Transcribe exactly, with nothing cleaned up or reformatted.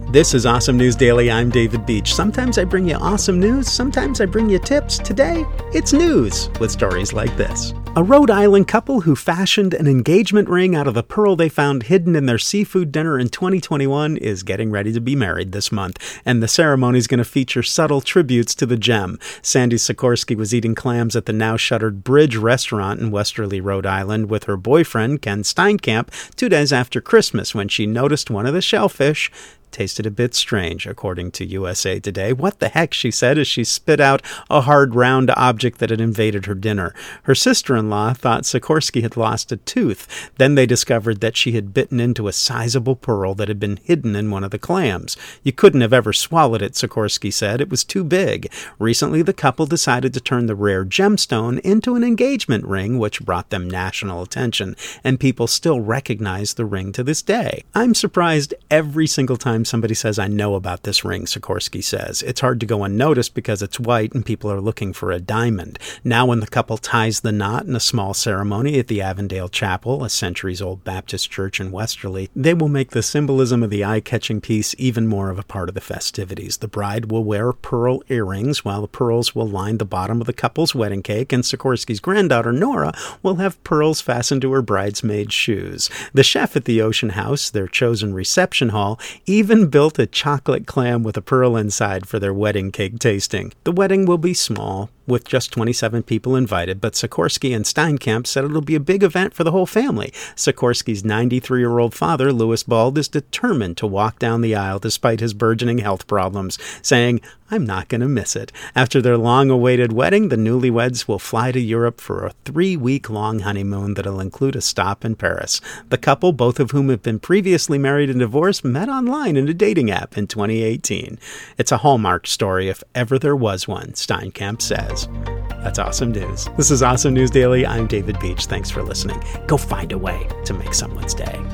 This is Awesome News Daily. I'm David Beach. Sometimes I bring you awesome news, sometimes I bring you tips. Today, it's news with stories like this. A Rhode Island couple who fashioned an engagement ring out of the pearl they found hidden in their seafood dinner in twenty twenty-one is getting ready to be married this month, and the ceremony is going to feature subtle tributes to the gem. Sandy Sikorsky was eating clams at the now-shuttered Bridge restaurant in Westerly, Rhode Island, with her boyfriend, Ken Steinkamp, two days after Christmas when she noticed one of the shellfish tasted a bit strange, according to U S A Today. What the heck, she said as she spit out a hard, round object that had invaded her dinner. Her sister-in-law thought Sikorsky had lost a tooth. Then they discovered that she had bitten into a sizable pearl that had been hidden in one of the clams. You couldn't have ever swallowed it, Sikorsky said. It was too big. Recently, the couple decided to turn the rare gemstone into an engagement ring, which brought them national attention, and people still recognize the ring to this day. I'm surprised every single time somebody says, I know about this ring, Sikorsky says. It's hard to go unnoticed because it's white and people are looking for a diamond. Now when the couple ties the knot in a small ceremony at the Avondale Chapel, a centuries-old Baptist church in Westerly, they will make the symbolism of the eye-catching piece even more of a part of the festivities. The bride will wear pearl earrings, while the pearls will line the bottom of the couple's wedding cake, and Sikorsky's granddaughter, Nora, will have pearls fastened to her bridesmaid shoes. The chef at the Ocean House, their chosen reception hall, even Even built a chocolate clam with a pearl inside for their wedding cake tasting. The wedding will be small, with just twenty-seven people invited, but Sikorsky and Steinkamp said it'll be a big event for the whole family. Sikorsky's ninety-three-year-old father, Louis Bald, is determined to walk down the aisle despite his burgeoning health problems, saying, I'm not going to miss it. After their long-awaited wedding, the newlyweds will fly to Europe for a three-week-long honeymoon that'll include a stop in Paris. The couple, both of whom have been previously married and divorced, met online in a dating app in twenty eighteen. It's a Hallmark story if ever there was one, Steinkamp says. That's awesome news. This is Awesome News Daily. I'm David Beach. Thanks for listening. Go find a way to make someone's day.